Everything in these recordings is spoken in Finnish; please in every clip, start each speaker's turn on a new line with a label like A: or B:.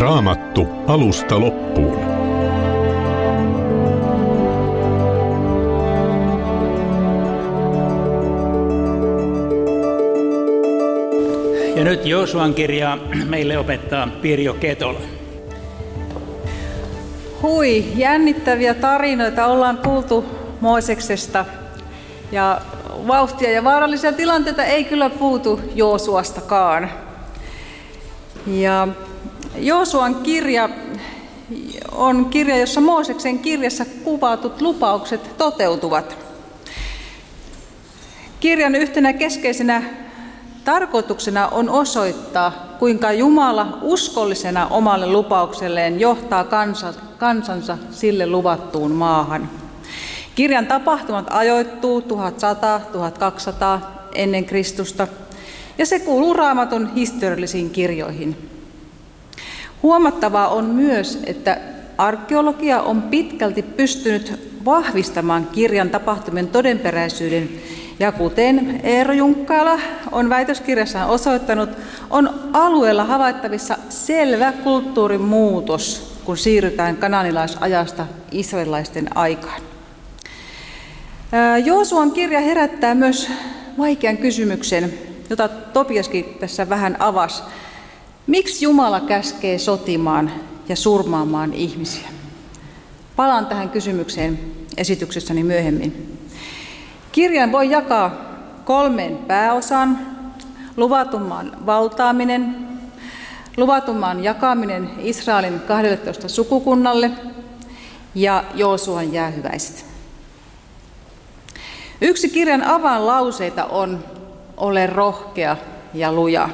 A: Raamattu alusta loppuun.
B: Ja nyt Joosuan kirjaa meille opettaa Pirjo Ketola.
C: Hui, jännittäviä tarinoita ollaan kuultu Mooseksesta. Ja vauhtia ja vaarallisia tilanteita ei kyllä puutu Joosuastakaan. Ja Joosuan kirja on kirja, jossa Mooseksen kirjassa kuvatut lupaukset toteutuvat. Kirjan yhtenä keskeisenä tarkoituksena on osoittaa, kuinka Jumala uskollisena omalle lupaukselleen johtaa kansansa sille luvattuun maahan. Kirjan tapahtumat ajoittuu 1100-1200 ennen Kristusta ja se kuuluu Raamatun historiallisiin kirjoihin. Huomattavaa on myös, että arkeologia on pitkälti pystynyt vahvistamaan kirjan tapahtumien todenperäisyyden, ja kuten Eero Junkkaala on väitöskirjassaan osoittanut, on alueella havaittavissa selvä kulttuurin muutos, kun siirrytään kanaanilaisajasta israelilaisten aikaan. Joosuan kirja herättää myös vaikean kysymyksen, jota Topiaskin tässä vähän avasi. Miksi Jumala käskee sotimaan ja surmaamaan ihmisiä? Palaan tähän kysymykseen esityksessäni myöhemmin. Kirjan voi jakaa 3 pääosaan: luvatun maan valtaaminen, luvatun maan jakaminen Israelin 12 sukukunnalle ja Joosuan jäähyväiset. Yksi kirjan avainlauseita on: ole rohkea ja luja.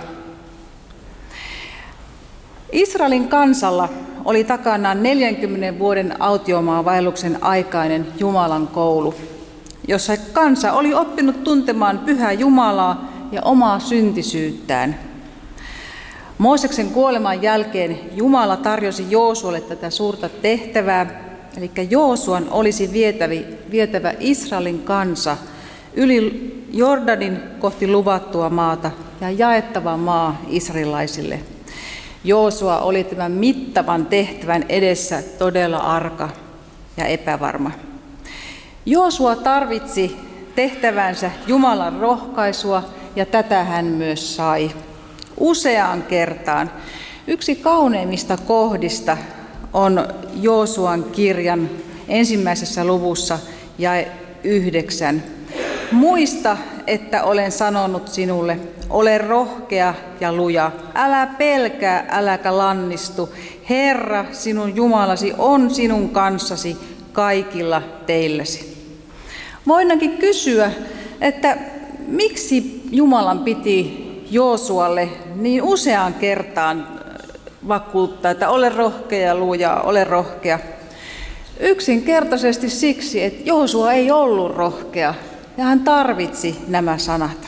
C: Israelin kansalla oli takanaan 40 vuoden autiomaavaelluksen aikainen Jumalan koulu, jossa kansa oli oppinut tuntemaan pyhää Jumalaa ja omaa syntisyyttään. Mooseksen kuoleman jälkeen Jumala tarjosi Joosualle tätä suurta tehtävää, eli Joosuan olisi vietävä Israelin kansa yli Jordanin kohti luvattua maata ja jaettava maa israelilaisille. Joosua oli tämän mittavan tehtävän edessä todella arka ja epävarma. Joosua tarvitsi tehtävänsä Jumalan rohkaisua, ja tätä hän myös sai useaan kertaan. Yksi kauneimmista kohdista on Joosuan kirjan 1. luvussa jae 9. Muista, että olen sanonut sinulle, ole rohkea ja luja. Älä pelkää, äläkä lannistu. Herra, sinun Jumalasi on sinun kanssasi kaikilla teilläsi. Voidaankin kysyä, että miksi Jumalan piti Joosualle niin useaan kertaan vakuuttaa, että ole rohkea ja luja, ole rohkea. Yksinkertaisesti siksi, että Joosua ei ollut rohkea ja hän tarvitsi nämä sanat.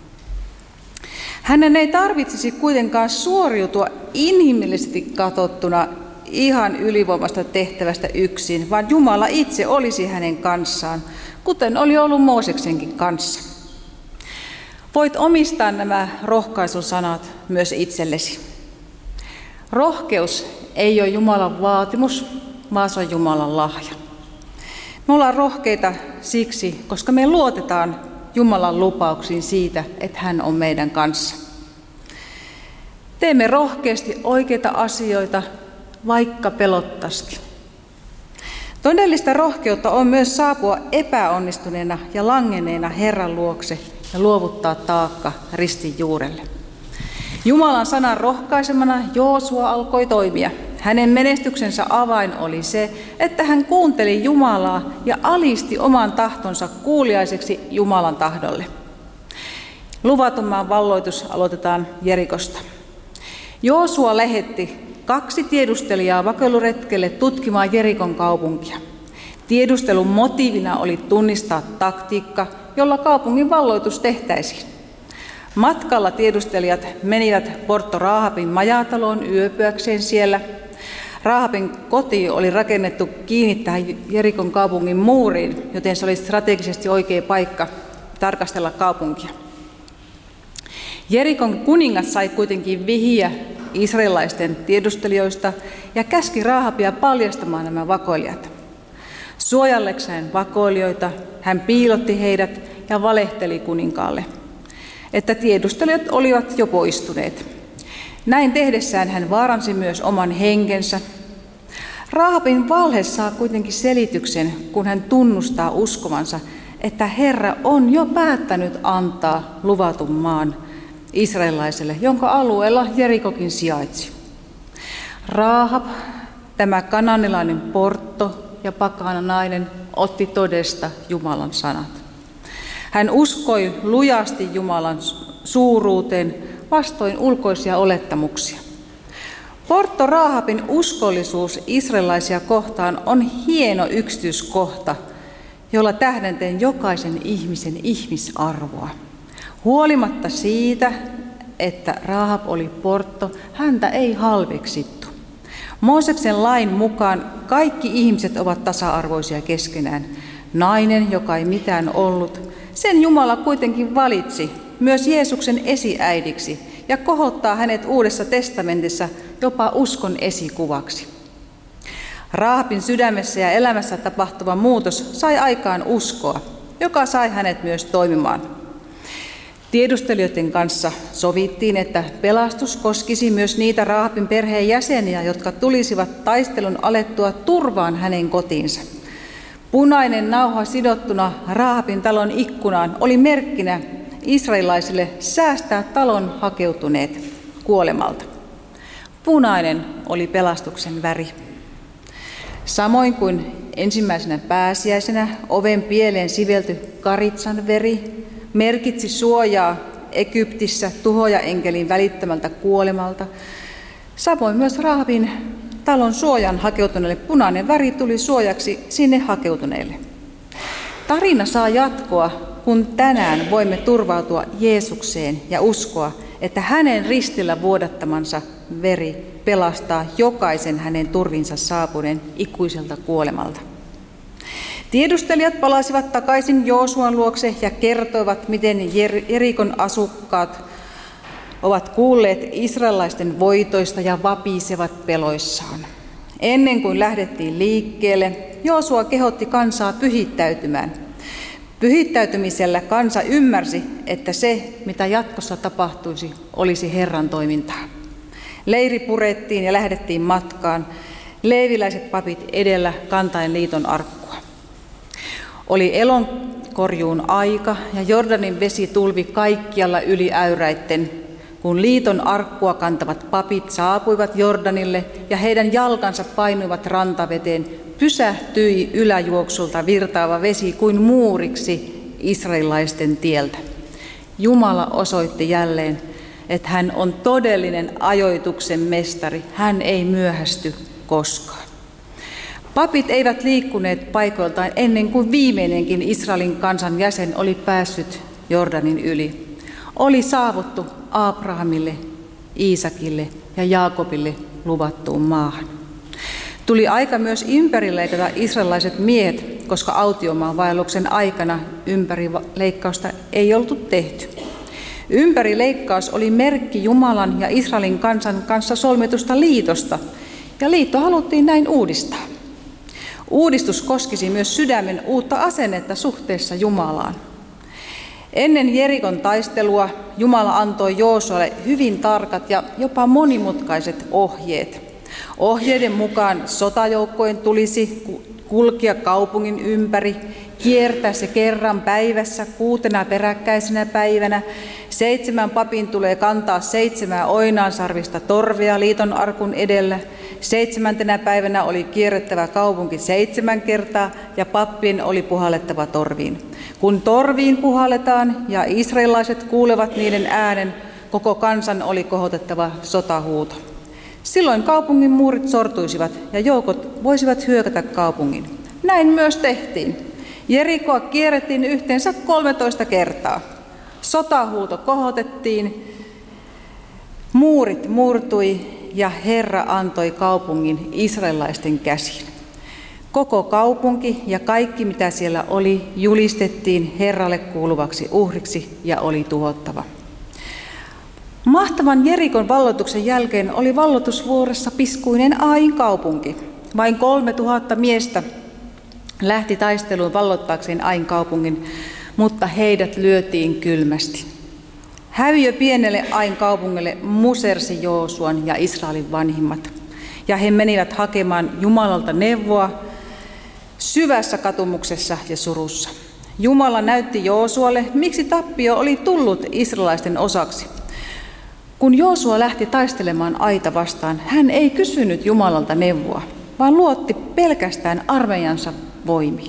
C: Hänen ei tarvitsisi kuitenkaan suoriutua inhimillisesti katsottuna ihan ylivoimasta tehtävästä yksin, vaan Jumala itse olisi hänen kanssaan, kuten oli ollut Mooseksenkin kanssa. Voit omistaa nämä rohkaisusanat myös itsellesi. Rohkeus ei ole Jumalan vaatimus, vaan se on Jumalan lahja. Me ollaan rohkeita siksi, koska me luotetaan Jumalan lupauksiin siitä, että hän on meidän kanssa. Teemme rohkeasti oikeita asioita, vaikka pelottaisikin. Todellista rohkeutta on myös saapua epäonnistuneena ja langenneena Herran luokse ja luovuttaa taakka ristin juurelle. Jumalan sanan rohkaisemana Joosua alkoi toimia. Hänen menestyksensä avain oli se, että hän kuunteli Jumalaa ja alisti oman tahtonsa kuuliaiseksi Jumalan tahdolle. Luvatun maan valloitus aloitetaan Jerikosta. Joosua lähetti 2 tiedustelijaa vakoiluretkelle tutkimaan Jerikon kaupunkia. Tiedustelun motiivina oli tunnistaa taktiikka, jolla kaupungin valloitus tehtäisiin. Matkalla tiedustelijat menivät Porto Raahabin majataloon yöpyäkseen siellä. Raahabin koti oli rakennettu kiinni tähän Jerikon kaupungin muuriin, joten se oli strategisesti oikea paikka tarkastella kaupunkia. Jerikon kuningas sai kuitenkin vihiä israelaisten tiedustelijoista ja käski Rahabia paljastamaan nämä vakoilijat. Suojallekseen vakoilijoita hän piilotti heidät ja valehteli kuninkaalle, että tiedustelijat olivat jo poistuneet. Näin tehdessään hän vaaransi myös oman henkensä. Rahabin valhe saa kuitenkin selityksen, kun hän tunnustaa uskovansa, että Herra on jo päättänyt antaa luvatun maan israelaiselle, jonka alueella Jerikokin sijaitsi. Rahab, tämä kananilainen portto ja pakana nainen, otti todesta Jumalan sanat. Hän uskoi lujasti Jumalan suuruuteen vastoin ulkoisia olettamuksia. Portto Rahabin uskollisuus israelaisia kohtaan on hieno yksityiskohta, jolla tähdentää jokaisen ihmisen ihmisarvoa. Huolimatta siitä, että Rahab oli portto, häntä ei halveksittu. Mooseksen lain mukaan kaikki ihmiset ovat tasa-arvoisia keskenään. Nainen, joka ei mitään ollut, sen Jumala kuitenkin valitsi myös Jeesuksen esiäidiksi ja kohottaa hänet Uudessa testamentissa jopa uskon esikuvaksi. Rahabin sydämessä ja elämässä tapahtuva muutos sai aikaan uskoa, joka sai hänet myös toimimaan. Tiedustelijoiden kanssa sovittiin, että pelastus koskisi myös niitä Rahabin perheen jäseniä, jotka tulisivat taistelun alettua turvaan hänen kotiinsa. Punainen nauha sidottuna Rahabin talon ikkunaan oli merkkinä israelaisille säästää talon hakeutuneet kuolemalta. Punainen oli pelastuksen väri. Samoin kuin ensimmäisenä pääsiäisenä oven pieleen sivelty karitsan veri merkitsi suojaa Egyptissä tuhoajaenkelin välittämältä kuolemalta, samoin myös Rahabin talon suojan hakeutuneelle punainen väri tuli suojaksi sinne hakeutuneille. Tarina saa jatkoa, kun tänään voimme turvautua Jeesukseen ja uskoa, että hänen ristillä vuodattamansa veri pelastaa jokaisen hänen turvinsa saapuneen ikuiselta kuolemalta. Tiedustelijat palasivat takaisin Joosuan luokse ja kertoivat, miten Jerikon asukkaat ovat kuulleet israelaisten voitoista ja vapisevat peloissaan. Ennen kuin lähdettiin liikkeelle, Joosua kehotti kansaa pyhittäytymään. Pyhittäytymisellä kansa ymmärsi, että se, mitä jatkossa tapahtuisi, olisi Herran toimintaa. Leiri purettiin ja lähdettiin matkaan, leeviläiset papit edellä kantaen liiton arkkua. Oli elonkorjuun aika ja Jordanin vesi tulvi kaikkialla yli äyräitten, kun liiton arkkua kantavat papit saapuivat Jordanille ja heidän jalkansa painuivat rantaveteen, pysähtyi yläjuoksulta virtaava vesi kuin muuriksi israelaisten tieltä. Jumala osoitti jälleen, että hän on todellinen ajoituksen mestari. Hän ei myöhästy koskaan. Papit eivät liikkuneet paikoiltaan ennen kuin viimeinenkin Israelin kansan jäsen oli päässyt Jordanin yli. Oli saavuttu Abrahamille, Iisakille ja Jaakobille luvattuun maahan. Tuli aika myös ympärileikata israelaiset miehet, koska autiomaanvaelluksen aikana ympärileikkausta ei oltu tehty. Ympärileikkaus oli merkki Jumalan ja Israelin kansan kanssa solmitusta liitosta, ja liitto haluttiin näin uudistaa. Uudistus koskisi myös sydämen uutta asennetta suhteessa Jumalaan. Ennen Jerikon taistelua Jumala antoi Joosualle hyvin tarkat ja jopa monimutkaiset ohjeet. Ohjeiden mukaan sotajoukkojen tulisi kulkea kaupungin ympäri, kiertää se kerran päivässä 6 peräkkäisenä päivänä. 7 papin tulee kantaa 7 oinaansarvista torvea liiton arkun edellä. 7. päivänä oli kierrettävä kaupunki 7 kertaa ja pappien oli puhallettava torviin. Kun torviin puhalletaan ja israelaiset kuulevat niiden äänen, koko kansan oli kohotettava sotahuuto. Silloin kaupungin muurit sortuisivat ja joukot voisivat hyökätä kaupungin. Näin myös tehtiin. Jerikoa kierrettiin yhteensä 13 kertaa. Sotahuuto kohotettiin, muurit murtui ja Herra antoi kaupungin israelaisten käsiin. Koko kaupunki ja kaikki mitä siellä oli julistettiin Herralle kuuluvaksi uhriksi ja oli tuhottava. Mahtavan Jerikon valloituksen jälkeen oli valloitusvuorossa piskuinen Ain kaupunki. Vain 3000 miestä lähti taisteluun valloittaakseen Ain kaupungin, mutta heidät lyötiin kylmästi. Häviö pienelle Ain kaupungille musersi Joosuan ja Israelin vanhimmat, ja he menivät hakemaan Jumalalta neuvoa syvässä katumuksessa ja surussa. Jumala näytti Joosualle, miksi tappio oli tullut israelaisten osaksi. Kun Joosua lähti taistelemaan Aita vastaan, hän ei kysynyt Jumalalta neuvoa, vaan luotti pelkästään armeijansa voimiin.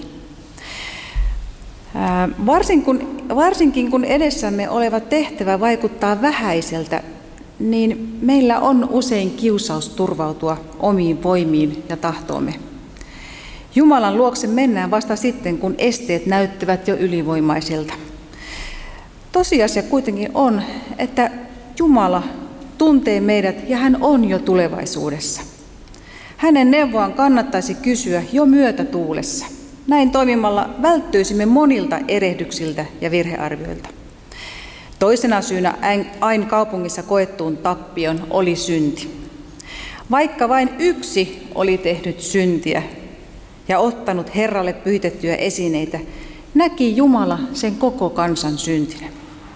C: Varsinkin kun edessämme oleva tehtävä vaikuttaa vähäiseltä, niin meillä on usein kiusaus turvautua omiin voimiin ja tahtoomme. Jumalan luokse mennään vasta sitten, kun esteet näyttävät jo ylivoimaisilta. Tosiasia kuitenkin on, että Jumala tuntee meidät ja hän on jo tulevaisuudessa. Hänen neuvoaan kannattaisi kysyä jo myötätuulessa. Näin toimimalla välttyisimme monilta erehdyksiltä ja virhearvioilta. Toisena syynä Ain kaupungissa koettuun tappioon oli synti. Vaikka vain yksi oli tehnyt syntiä ja ottanut Herralle pyhitettyjä esineitä, näki Jumala sen koko kansan syntinä.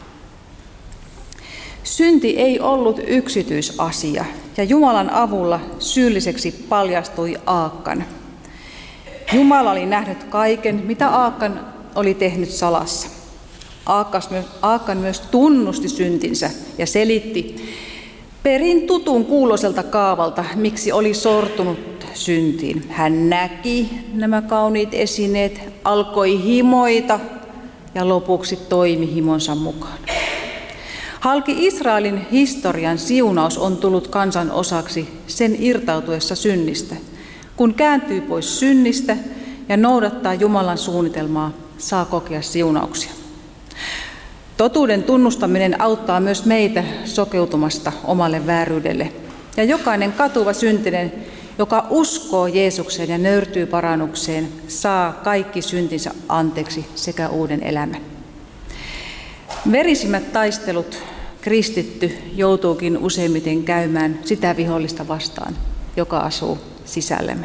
C: Synti ei ollut yksityisasia, ja Jumalan avulla syylliseksi paljastui Aakkan. Jumala oli nähnyt kaiken, mitä Aakkan oli tehnyt salassa. Aakkan myös tunnusti syntinsä ja selitti perin tutun kuuloiselta kaavalta, miksi oli sortunut syntiin. Hän näki nämä kauniit esineet, alkoi himoita ja lopuksi toimi himonsa mukaan. Halki Israelin historian siunaus on tullut kansan osaksi sen irtautuessa synnistä. Kun kääntyy pois synnistä ja noudattaa Jumalan suunnitelmaa, saa kokea siunauksia. Totuuden tunnustaminen auttaa myös meitä sokeutumasta omalle vääryydelle. Ja jokainen katuva syntinen, joka uskoo Jeesukseen ja nöyrtyy parannukseen, saa kaikki syntinsä anteeksi sekä uuden elämän. Verisimmät taistelut kristitty joutuukin useimmiten käymään sitä vihollista vastaan, joka asuu sisällämme.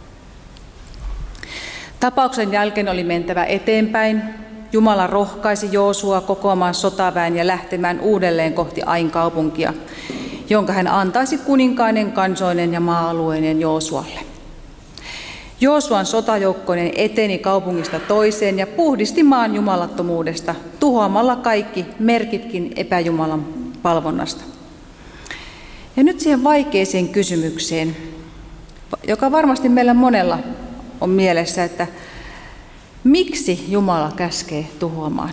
C: Tapauksen jälkeen oli mentävä eteenpäin. Jumala rohkaisi Joosua kokoamaan sotaväen ja lähtemään uudelleen kohti Ain kaupunkia, jonka hän antaisi kuninkainen, kansoinen ja maa-alueinen Joosualle. Joosuan sotajoukkoinen eteni kaupungista toiseen ja puhdisti maan jumalattomuudesta, tuhoamalla kaikki merkitkin epäjumalan palvonnasta. Ja nyt siihen vaikeeseen kysymykseen, joka varmasti meillä monella on mielessä, että miksi Jumala käskee tuhoamaan?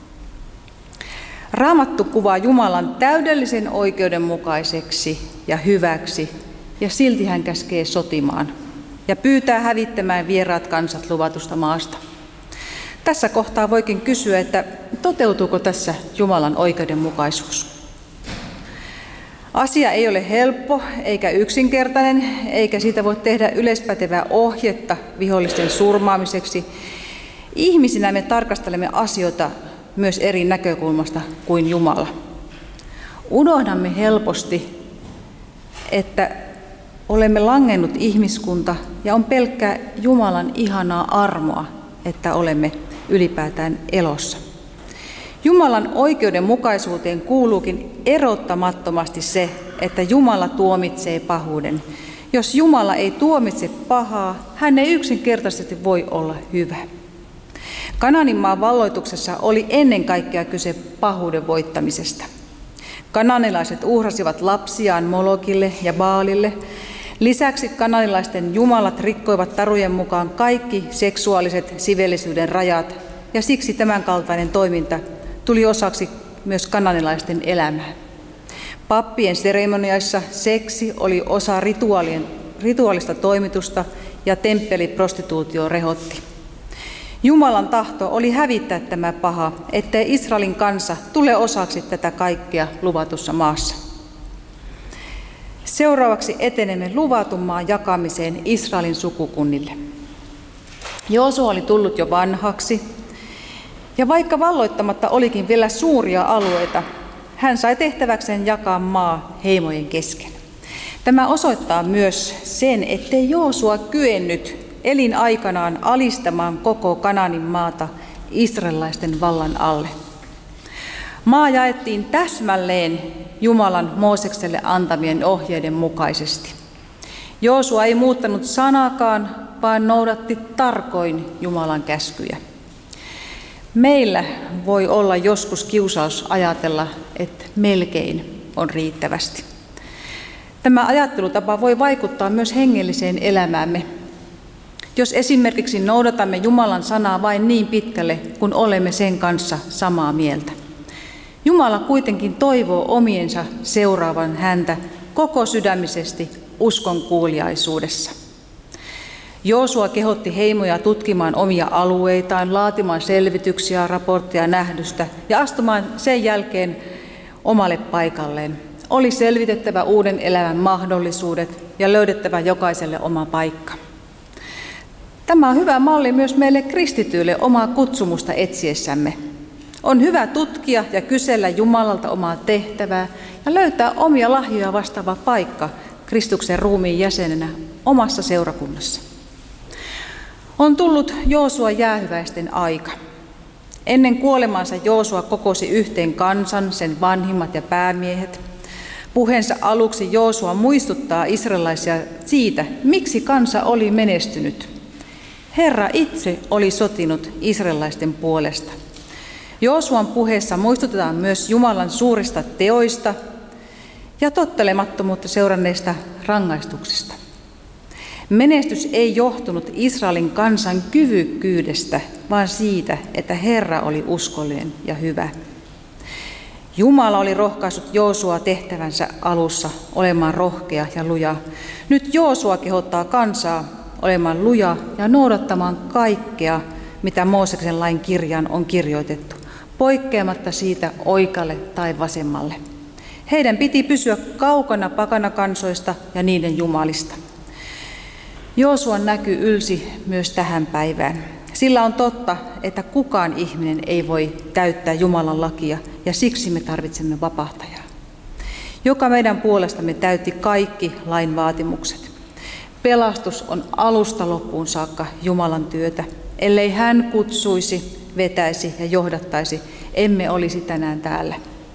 C: Raamattu kuvaa Jumalan täydellisen oikeudenmukaiseksi ja hyväksi, ja silti hän käskee sotimaan ja pyytää hävittämään vieraat kansat luvatusta maasta. Tässä kohtaa voikin kysyä, että toteutuuko tässä Jumalan oikeudenmukaisuus? Asia ei ole helppo eikä yksinkertainen, eikä siitä voi tehdä yleispätevää ohjetta vihollisten surmaamiseksi. Ihmisinä me tarkastelemme asioita myös eri näkökulmasta kuin Jumala. Unohdamme helposti, että olemme langennut ihmiskunta ja on pelkkää Jumalan ihanaa armoa, että olemme ylipäätään elossa. Jumalan oikeudenmukaisuuteen kuuluukin erottamattomasti se, että Jumala tuomitsee pahuuden. Jos Jumala ei tuomitse pahaa, hän ei yksinkertaisesti voi olla hyvä. Kanaanin maan valloituksessa oli ennen kaikkea kyse pahuuden voittamisesta. Kanaanilaiset uhrasivat lapsiaan Molokille ja Baalille. Lisäksi kanaanilaisten jumalat rikkoivat tarujen mukaan kaikki seksuaaliset siveellisyyden rajat, ja siksi tämänkaltainen toiminta tuli osaksi myös kanaanilaisten elämää. Pappien seremoniaissa seksi oli osa rituaalista toimitusta ja temppeliprostituutio rehotti. Jumalan tahto oli hävittää tämä paha, ettei Israelin kansa tule osaksi tätä kaikkea luvatussa maassa. Seuraavaksi etenemme luvatun maan jakamiseen Israelin sukukunnille. Joosua oli tullut jo vanhaksi, ja vaikka valloittamatta olikin vielä suuria alueita, hän sai tehtäväkseen jakaa maa heimojen kesken. Tämä osoittaa myös sen, ettei Joosua kyennyt elinaikanaan alistamaan koko Kanaanin maata israelilaisten vallan alle. Maa jaettiin täsmälleen Jumalan Moosekselle antamien ohjeiden mukaisesti. Joosua ei muuttanut sanaakaan, vaan noudatti tarkoin Jumalan käskyjä. Meillä voi olla joskus kiusaus ajatella, että melkein on riittävästi. Tämä ajattelutapa voi vaikuttaa myös hengelliseen elämäämme. Jos esimerkiksi noudatamme Jumalan sanaa vain niin pitkälle, kun olemme sen kanssa samaa mieltä. Jumala kuitenkin toivoo omiensa seuraavan häntä koko sydämisesti uskon kuuliaisuudessa. Joosua kehotti heimoja tutkimaan omia alueitaan, laatimaan selvityksiä, raportteja nähdystä ja astumaan sen jälkeen omalle paikalleen. Oli selvitettävä uuden elämän mahdollisuudet ja löydettävä jokaiselle oma paikka. Tämä on hyvä malli myös meille kristityille omaa kutsumusta etsiessämme. On hyvä tutkia ja kysellä Jumalalta omaa tehtävää ja löytää omia lahjoja vastaava paikka Kristuksen ruumiin jäsenenä omassa seurakunnassa. On tullut Joosua jäähyväisten aika. Ennen kuolemaansa Joosua kokosi yhteen kansan, sen vanhimmat ja päämiehet. Puheensa aluksi Joosua muistuttaa israelaisia siitä, miksi kansa oli menestynyt. Herra itse oli sotinut israelaisten puolesta. Joosuan puheessa muistutetaan myös Jumalan suurista teoista ja tottelemattomuutta seuranneista rangaistuksista. Menestys ei johtunut Israelin kansan kyvykkyydestä, vaan siitä, että Herra oli uskollinen ja hyvä. Jumala oli rohkaissut Joosua tehtävänsä alussa olemaan rohkea ja luja. Nyt Joosua kehottaa kansaa olemaan luja ja noudattamaan kaikkea, mitä Mooseksen lain kirjaan on kirjoitettu, poikkeamatta siitä oikealle tai vasemmalle. Heidän piti pysyä kaukana pakanakansoista ja niiden jumalista. Joosuan näky ylsi myös tähän päivään. Sillä on totta, että kukaan ihminen ei voi täyttää Jumalan lakia ja siksi me tarvitsemme vapahtajaa, joka meidän puolestamme täytti kaikki lain vaatimukset. Pelastus on alusta loppuun saakka Jumalan työtä. Ellei hän kutsuisi, vetäisi ja johdattaisi, emme olisi tänään täällä.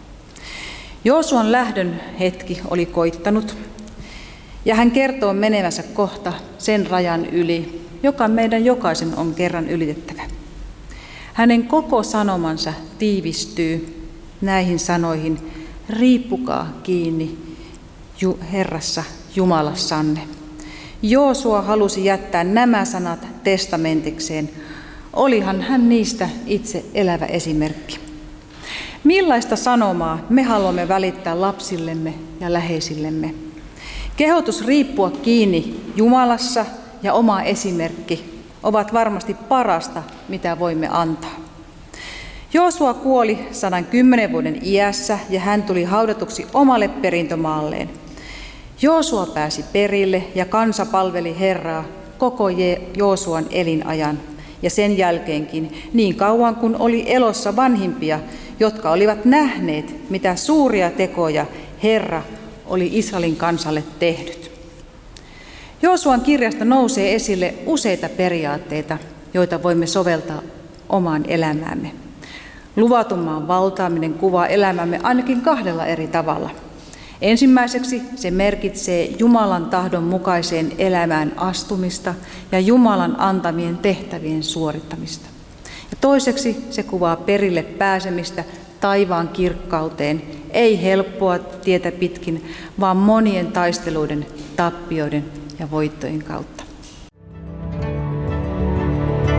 C: Joosuan lähdön hetki oli koittanut ja hän kertoo menevänsä kohta sen rajan yli, joka meidän jokaisen on kerran ylitettävä. Hänen koko sanomansa tiivistyy näihin sanoihin: riippukaa kiinni Herrassa Jumalassanne. Joosua halusi jättää nämä sanat testamentikseen. Olihan hän niistä itse elävä esimerkki. Millaista sanomaa me haluamme välittää lapsillemme ja läheisillemme? Kehotus riippua kiinni Jumalassa ja oma esimerkki ovat varmasti parasta, mitä voimme antaa. Joosua kuoli 110 vuoden iässä ja hän tuli haudatuksi omalle perintömaalleen. Joosua pääsi perille ja kansa palveli Herraa koko Joosuan elinajan ja sen jälkeenkin niin kauan kuin oli elossa vanhimpia, jotka olivat nähneet, mitä suuria tekoja Herra oli Israelin kansalle tehnyt. Joosuan kirjasta nousee esille useita periaatteita, joita voimme soveltaa omaan elämäämme. Luvatun maan valtaaminen kuvaa elämämme ainakin 2 eri tavalla. Ensimmäiseksi se merkitsee Jumalan tahdon mukaiseen elämään astumista ja Jumalan antamien tehtävien suorittamista. Ja toiseksi se kuvaa perille pääsemistä taivaan kirkkauteen, ei helppoa tietä pitkin, vaan monien taisteluiden, tappioiden ja voittojen kautta.